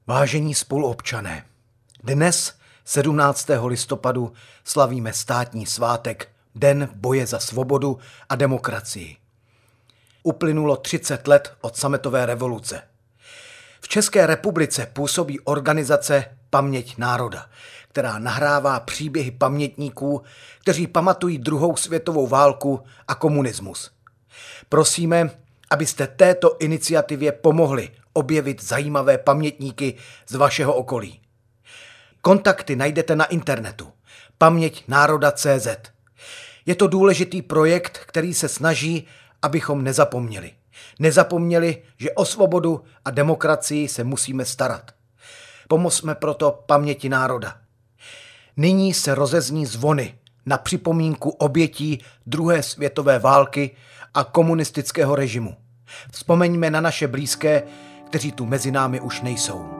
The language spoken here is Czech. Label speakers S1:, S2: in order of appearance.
S1: Vážení spoluobčané, dnes 17. listopadu slavíme státní svátek Den boje za svobodu a demokracii. Uplynulo 30 let od sametové revoluce. V České republice působí organizace Paměť národa, která nahrává příběhy pamětníků, kteří pamatují druhou světovou válku a komunismus. Prosíme, abyste této iniciativě pomohli objevit zajímavé pamětníky z vašeho okolí. Kontakty najdete na internetu paměťnároda.cz. Je to důležitý projekt, který se snaží, abychom nezapomněli. Nezapomněli, že o svobodu a demokracii se musíme starat. Pomozme proto paměti národa. Nyní se rozezní zvony na připomínku obětí druhé světové války a komunistického režimu. Vzpomeňme na naše blízké, kteří tu mezi námi už nejsou.